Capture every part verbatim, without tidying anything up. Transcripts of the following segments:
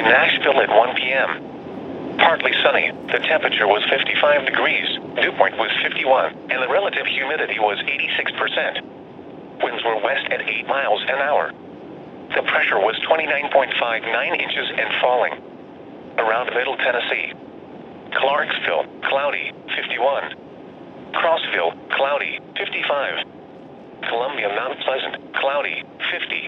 In Nashville at one p m Partly sunny. The temperature was fifty-five degrees. Dew point was fifty-one, and the relative humidity was eighty-six percent. Winds were west at eight miles an hour. The pressure was twenty-nine point five nine inches and falling. Around Middle Tennessee. Clarksville, cloudy, fifty-one. Crossville, cloudy, fifty-five. Columbia, Mount Pleasant, cloudy, fifty.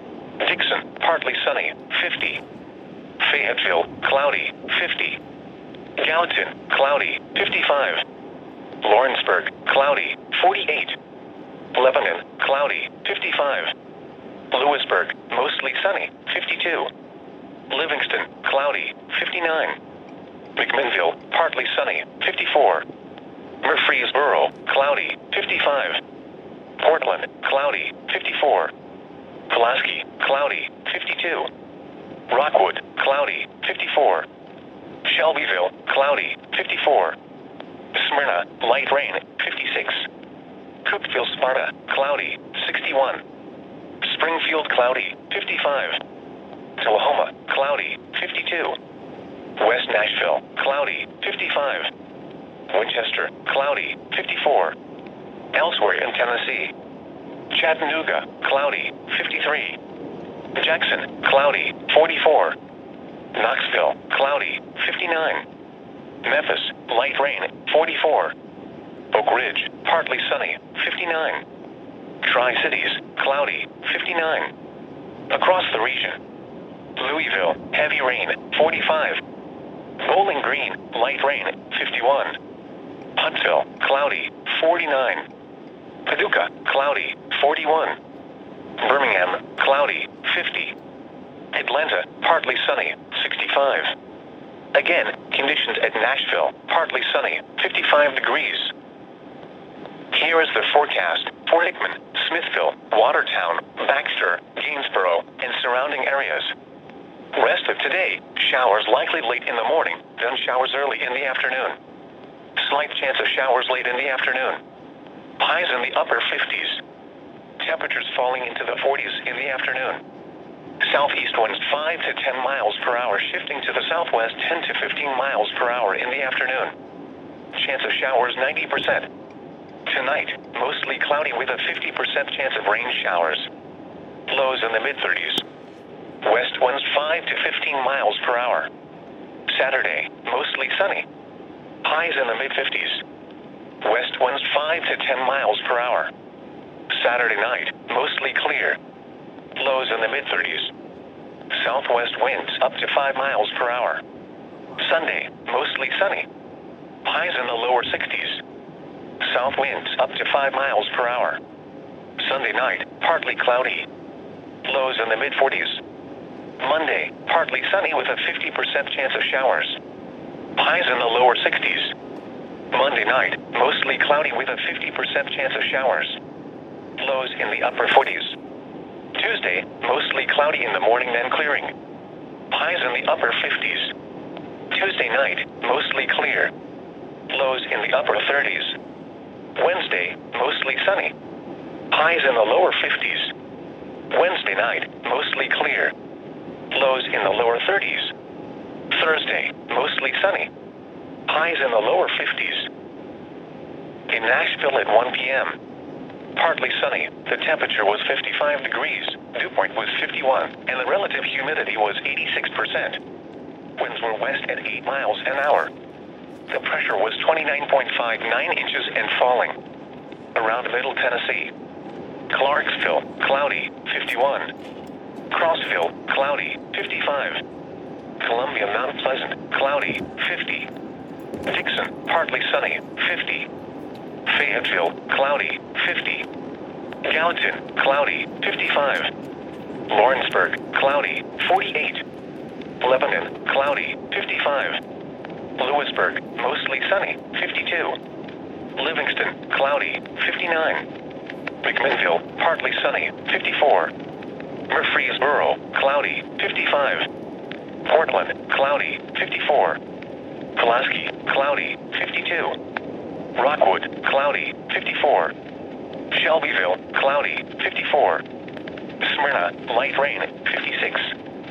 Dixon, partly sunny, fifty. Fayetteville, cloudy, fifty. Gallatin, cloudy, fifty-five. Lawrenceburg, cloudy, forty-eight. Lebanon, cloudy, fifty-five. Lewisburg, mostly sunny, fifty-two. Livingston, cloudy, fifty-nine. McMinnville, partly sunny, fifty-four. Murfreesboro, cloudy, fifty-five. Portland, cloudy, fifty-four. Pulaski, cloudy, fifty-two. Rockwood, cloudy, fifty-four. Shelbyville, cloudy, fifty-four. Smyrna, light rain, fifty-six. Cookeville, Sparta, cloudy, sixty-one. Springfield, cloudy, fifty-five. Tullahoma, cloudy, fifty-two. West Nashville, cloudy, fifty-five. Winchester, cloudy, fifty-four. Elsewhere in Tennessee. Chattanooga, cloudy, fifty-three. Jackson, cloudy, forty-four. Knoxville, cloudy, fifty-nine. Memphis, light rain, forty-four. Oak Ridge, partly sunny, fifty-nine. Tri-Cities, cloudy, fifty-nine. Across the region. Louisville, heavy rain, forty-five. Bowling Green, light rain, fifty-one. Huntsville, cloudy, forty-nine. Paducah, cloudy, forty-one. Birmingham, cloudy, fifty. Atlanta, partly sunny, sixty-five. Again, conditions at Nashville, partly sunny, fifty-five degrees. Here is the forecast for Hickman, Smithville, Watertown, Baxter, Gainsboro, and surrounding areas. Rest of today, showers likely late in the morning, then showers early in the afternoon. Slight chance of showers late in the afternoon. Highs in the upper fifties. Temperatures falling into the forties in the afternoon. Southeast winds five to ten miles per hour, shifting to the southwest ten to fifteen miles per hour in the afternoon. Chance of showers ninety percent. Tonight, mostly cloudy with a fifty percent chance of rain showers. Lows in the mid-thirties. West winds five to fifteen miles per hour. Saturday, mostly sunny. Highs in the mid-fifties. West winds five to ten miles per hour. Saturday night, mostly clear. Lows in the mid-thirties. Southwest winds up to five miles per hour. Sunday, mostly sunny. Highs in the lower sixties. South winds up to five miles per hour. Sunday night, partly cloudy. Lows in the mid-forties. Monday, partly sunny with a fifty percent chance of showers. Highs in the lower sixties. Monday night, mostly cloudy with a fifty percent chance of showers. Lows in the upper forties. Tuesday, mostly cloudy in the morning then clearing. Highs in the upper fifties. Tuesday night, mostly clear. Lows in the upper thirties. Wednesday, mostly sunny. Highs in the lower fifties. Wednesday night, mostly clear. Lows in the lower thirties. Thursday, mostly sunny. Highs in the lower fifties. In Nashville at one p m Partly sunny. The temperature was fifty-five degrees. Dew point was fifty-one, and the relative humidity was eighty-six percent. Winds were west at eight miles an hour. The pressure was twenty-nine point five nine inches and falling. Around Middle Tennessee. Clarksville, cloudy, fifty-one. Crossville, cloudy, fifty-five. Columbia, Mount Pleasant, cloudy, fifty. Dixon, partly sunny, fifty. Fayetteville, cloudy, fifty. Gallatin, cloudy, fifty-five. Lawrenceburg, cloudy, forty-eight. Lebanon, cloudy, fifty-five. Lewisburg, mostly sunny, fifty-two. Livingston, cloudy, fifty-nine. McMinnville, partly sunny, fifty-four. Murfreesboro, cloudy, fifty-five. Portland, cloudy, fifty-four. Pulaski, cloudy, fifty-two. Rockwood, cloudy, fifty-four. Shelbyville, cloudy, fifty-four. Smyrna, light rain, fifty-six.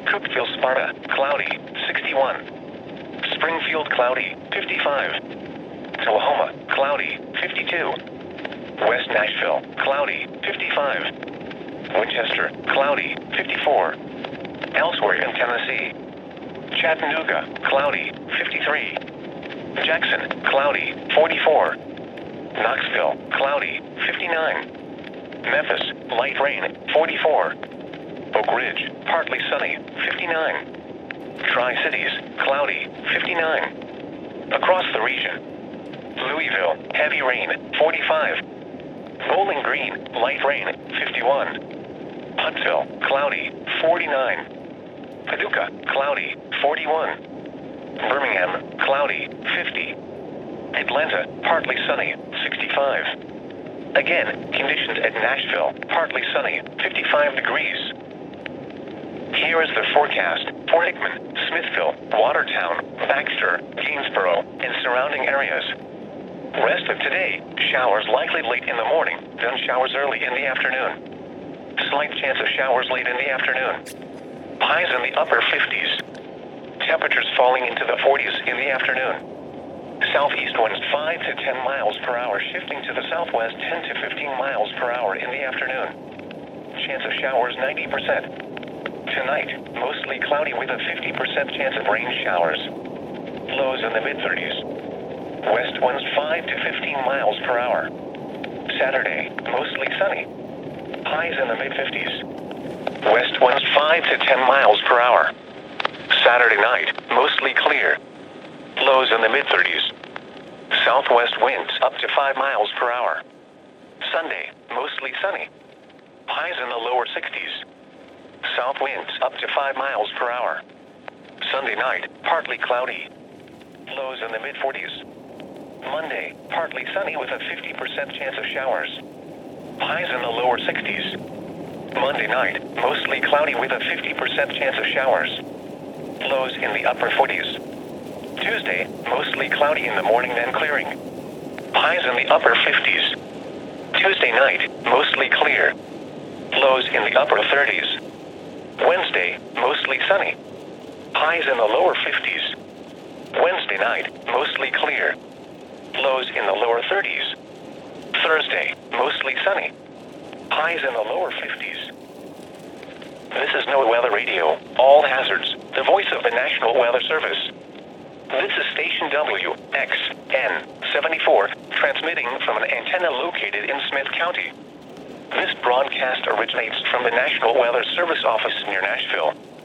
Cookeville, Sparta, cloudy, sixty-one. Springfield, cloudy, fifty-five. Tullahoma, cloudy, fifty-two. West Nashville, cloudy, fifty-five. Winchester, cloudy, fifty-four. Elsewhere in Tennessee. Chattanooga, cloudy, fifty-three. Jackson, cloudy, forty-four. Knoxville, cloudy, fifty-nine. Memphis, light rain, forty-four. Oak Ridge, partly sunny, fifty-nine. Tri-Cities, cloudy, fifty-nine. Across the region. Louisville, heavy rain, forty-five. Bowling Green, light rain, fifty-one. Huntsville, cloudy, forty-nine. Paducah, cloudy, forty-one. Birmingham, cloudy, fifty. Atlanta, partly sunny, sixty-five. Again, conditions at Nashville, partly sunny, fifty-five degrees. Here is the forecast for Hickman, Smithville, Watertown, Baxter, Gainsboro, and surrounding areas. Rest of today, showers likely late in the morning, then showers early in the afternoon. Slight chance of showers late in the afternoon. Highs in the upper fifties. Temperatures falling into the forties in the afternoon. Southeast winds five to ten miles per hour, shifting to the southwest ten to fifteen miles per hour in the afternoon. Chance of showers ninety percent. Tonight, mostly cloudy with a fifty percent chance of rain showers. Lows in the mid-thirties. West winds five to fifteen miles per hour. Saturday, mostly sunny. Highs in the mid-fifties. West winds five to ten miles per hour. Saturday night, mostly clear. Lows in the mid-thirties. Southwest winds up to five miles per hour. Sunday, mostly sunny. Highs in the lower sixties. South winds up to five miles per hour. Sunday night, partly cloudy. Lows in the mid-forties. Monday, partly sunny with a fifty percent chance of showers. Highs in the lower sixties. Monday night, mostly cloudy with a fifty percent chance of showers. Lows in the upper forties. Tuesday, mostly cloudy in the morning then clearing. Highs in the upper fifties. Tuesday night, mostly clear. Lows in the upper thirties. Wednesday, mostly sunny. Highs in the lower fifties. Wednesday night, mostly clear. Lows in the lower thirties. Thursday, mostly sunny. Highs in the lower fifties. This is NOAA Weather Radio, all hazards, the voice of the National Weather Service. This is Station W X N seventy-four, transmitting from an antenna located in Smith County. This broadcast originates from the National Weather Service office near Nashville.